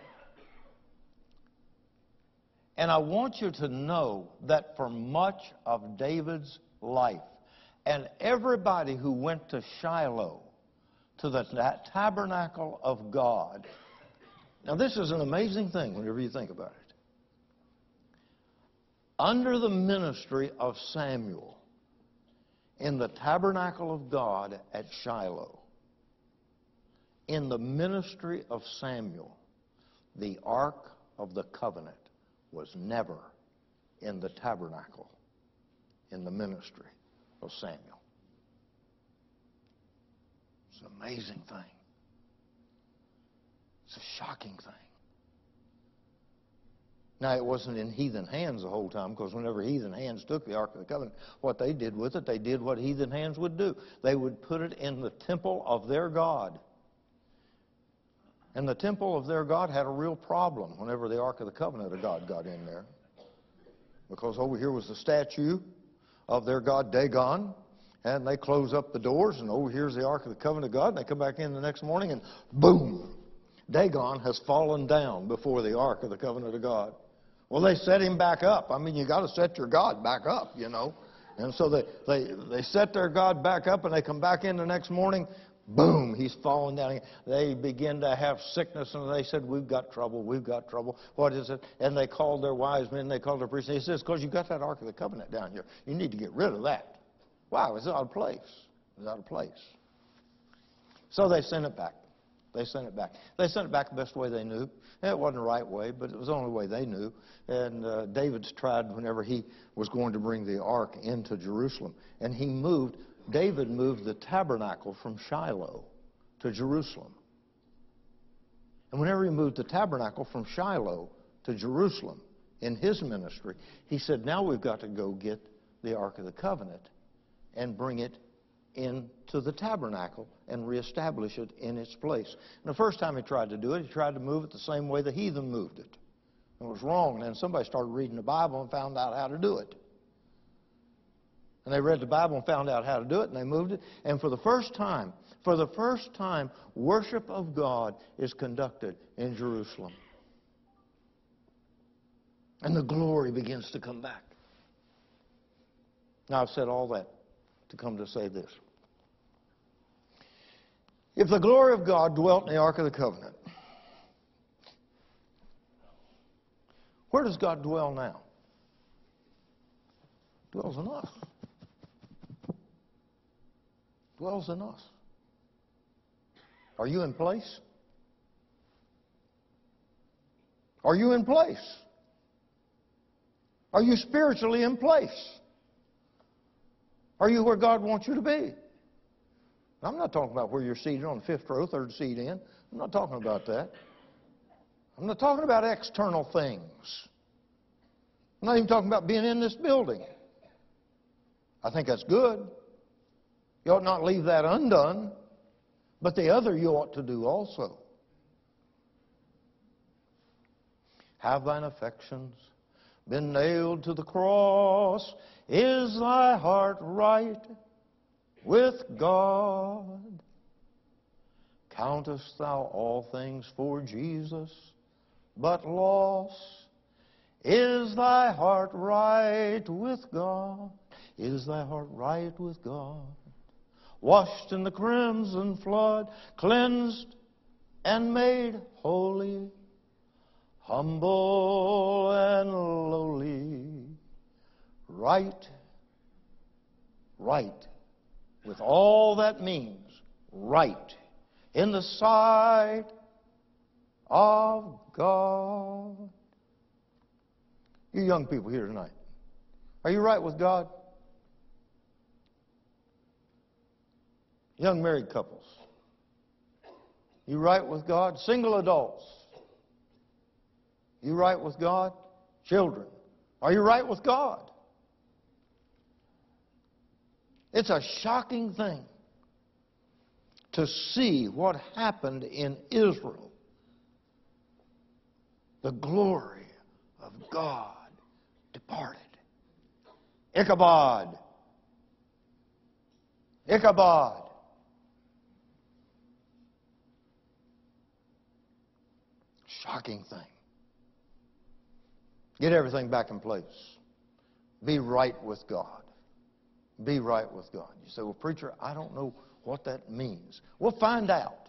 And I want you to know that for much of David's life, and everybody who went to Shiloh, to the tabernacle of God. Now, this is an amazing thing whenever you think about it. Under the ministry of Samuel, in the tabernacle of God at Shiloh, in the ministry of Samuel, the Ark of the Covenant was never in the tabernacle in the ministry of Samuel. It's an amazing thing. It's a shocking thing. Now, it wasn't in heathen hands the whole time, because whenever heathen hands took the Ark of the Covenant, what they did with it, they did what heathen hands would do. They would put it in the temple of their God. And the temple of their God had a real problem whenever the Ark of the Covenant of God got in there. Because over here was the statue of their god Dagon, and they close up the doors, and over here's the Ark of the Covenant of God, and they come back in the next morning, and boom, Dagon has fallen down before the Ark of the Covenant of God. Well, they set him back up. I mean, you got to set your God back up, you know. And so they, they, they set their God back up, and they come back in the next morning, boom, he's fallen down. They begin to have sickness, and they said, we've got trouble, we've got trouble. What is it? And they called their wise men, they called their priests. He says, because you got that Ark of the Covenant down here. You need to get rid of that. Wow, it's out of place. It's out of place. So they sent it back. They sent it back. They sent it back the best way they knew. It wasn't the right way, but it was the only way they knew. And uh, David's tried whenever he was going to bring the ark into Jerusalem. And he moved, David moved the tabernacle from Shiloh to Jerusalem. And whenever he moved the tabernacle from Shiloh to Jerusalem in his ministry, he said, now we've got to go get the Ark of the Covenant and bring it into the tabernacle and reestablish it in its place. And the first time he tried to do it, he tried to move it the same way the heathen moved it. It was wrong. And then somebody started reading the Bible and found out how to do it. And they read the Bible and found out how to do it, and they moved it. And for the first time, for the first time, worship of God is conducted in Jerusalem. And the glory begins to come back. Now, I've said all that to come to say this. If the glory of God dwelt in the Ark of the Covenant, where does God dwell now? Dwells in us. Dwells in us. Are you in place? Are you in place? Are you spiritually in place? Are you where God wants you to be? I'm not talking about where you're seated on the fifth row, third seat in. I'm not talking about that. I'm not talking about external things. I'm not even talking about being in this building. I think that's good. You ought not leave that undone. But the other you ought to do also. Have thine affections been nailed to the cross? Is thy heart right with God? Countest thou all things for Jesus, but loss? Is thy heart right with God? Is thy heart right with God? Washed in the crimson flood, cleansed and made holy, humble and lowly, right, right, with all that means, right, in the sight of God. You young people here tonight, are you right with God? Young married couples, you right with God? Single adults, you right with God? Children, are you right with God? It's a shocking thing to see what happened in Israel. The glory of God departed. Ichabod. Ichabod. Shocking thing. Get everything back in place. Be right with God. Be right with God. You say, well, preacher, I don't know what that means. We'll find out.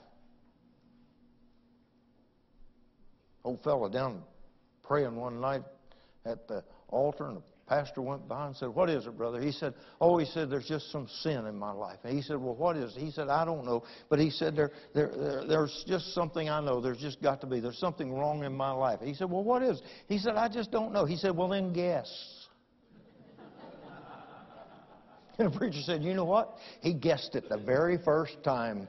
Old fella down praying one night at the altar, and the pastor went by and said, what is it, brother? He said, oh, he said, there's just some sin in my life. And he said, well, what is it? He said, I don't know. But he said, there, there, there, there's just something I know. There's just got to be. There's something wrong in my life. He said, well, what is it? He said, I just don't know. He said, well, then guess. And the preacher said, you know what? He guessed it the very first time.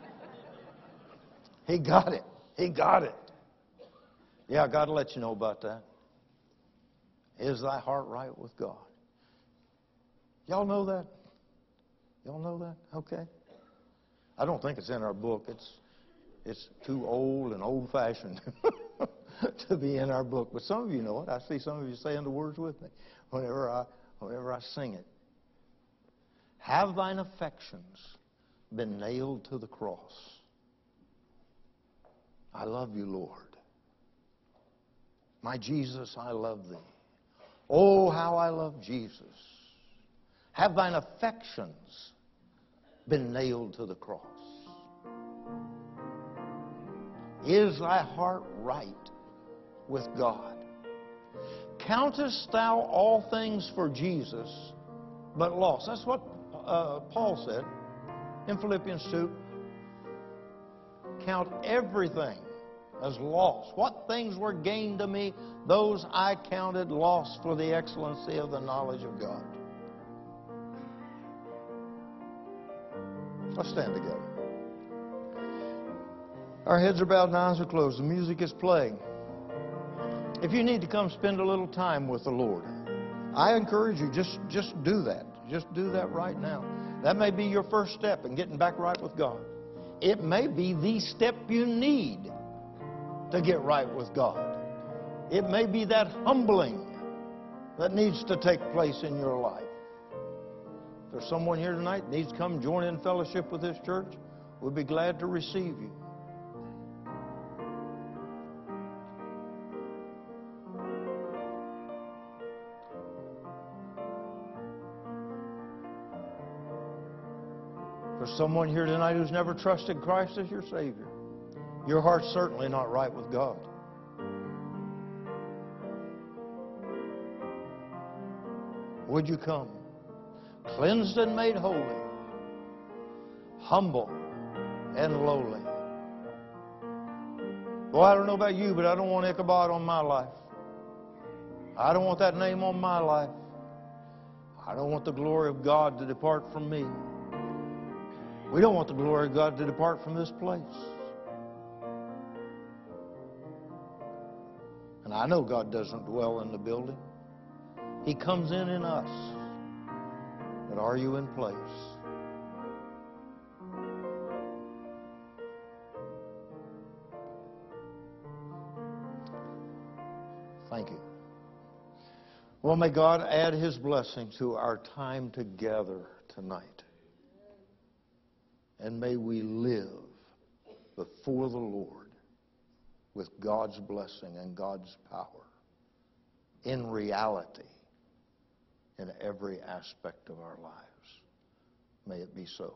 He got it. He got it. Yeah, God will let you know about that. Is thy heart right with God? Y'all know that? Y'all know that? Okay. I don't think it's in our book. It's, it's too old and old-fashioned to be in our book. But some of you know it. I see some of you saying the words with me whenever I, whenever I sing it. Have thine affections been nailed to the cross? I love you, Lord. My Jesus, I love thee. Oh, how I love Jesus. Have thine affections been nailed to the cross? Is thy heart right with God? Countest thou all things for Jesus, but loss? That's what uh, Paul said in Philippians two. Count everything as loss. What things were gained to me, those I counted loss for the excellency of the knowledge of God. Let's stand together. Our heads are bowed and eyes are closed. The music is playing. If you need to come spend a little time with the Lord, I encourage you, just, just do that. Just do that right now. That may be your first step in getting back right with God. It may be the step you need to get right with God. It may be that humbling that needs to take place in your life. If there's someone here tonight that needs to come join in fellowship with this church, we'll be glad to receive you. There's someone here tonight who's never trusted Christ as your Savior. Your heart's certainly not right with God. Would you come? Cleansed and made holy, humble and lowly. Boy, I don't know about you, but I don't want Ichabod on my life. I don't want that name on my life. I don't want the glory of God to depart from me. We don't want the glory of God to depart from this place. And I know God doesn't dwell in the building. He comes in in us. But are you in place? Thank you. Well, may God add His blessing to our time together tonight. And may we live before the Lord with God's blessing and God's power in reality in every aspect of our lives. May it be so.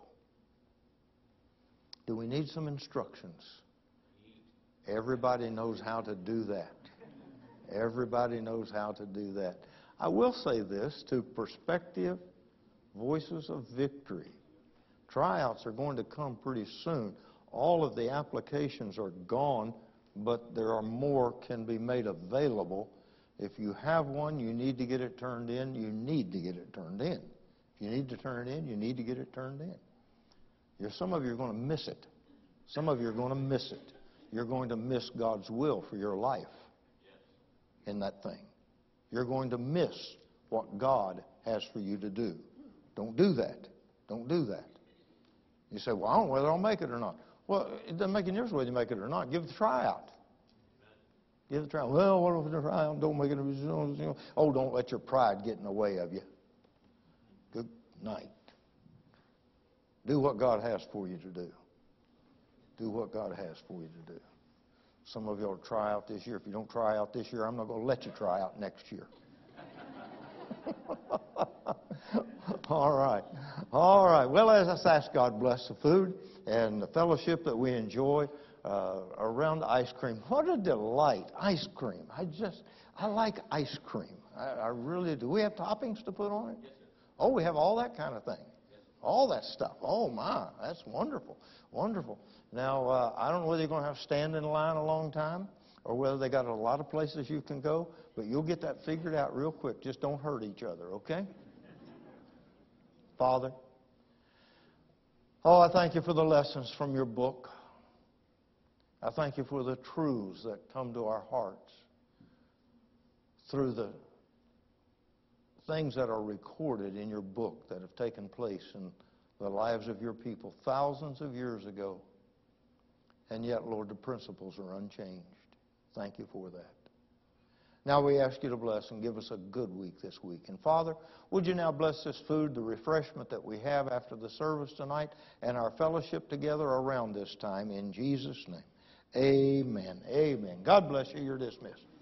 Do we need some instructions? Everybody knows how to do that. Everybody knows how to do that. I will say this to prospective voices of victory. Tryouts are going to come pretty soon. All of the applications are gone, but there are more can be made available. If you have one, you need to get it turned in. You need to get it turned in. If you need to turn it in, you need to get it turned in. You're, some of you are going to miss it. Some of you are going to miss it. You're going to miss God's will for your life in that thing. You're going to miss what God has for you to do. Don't do that. Don't do that. You say, well, I don't know whether I'll make it or not. Well, it doesn't make any difference whether you make it or not. Give it a tryout. Give it a tryout. Well, what if the tryout don't make it? Oh, don't let your pride get in the way of you. Good night. Do what God has for you to do. Do what God has for you to do. Some of you will try out this year. If you don't try out this year, I'm not going to let you try out next year. All right. All right. Well, as I ask God bless the food and the fellowship that we enjoy uh, around ice cream. What a delight. Ice cream. I just, I like ice cream. I, I really do. We have toppings to put on it? Yes, sir. Oh, we have all that kind of thing. Yes, all that stuff. Oh, my. That's wonderful. Wonderful. Now, uh, I don't know whether you're going to have to stand in line a long time or whether they got a lot of places you can go, but you'll get that figured out real quick. Just don't hurt each other, okay? Father, oh, I thank you for the lessons from your book. I thank you for the truths that come to our hearts through the things that are recorded in your book that have taken place in the lives of your people thousands of years ago. And yet, Lord, the principles are unchanged. Thank you for that. Now we ask you to bless and give us a good week this week. And Father, would you now bless this food, the refreshment that we have after the service tonight, and our fellowship together around this time in Jesus' name. Amen. Amen. God bless you. You're dismissed.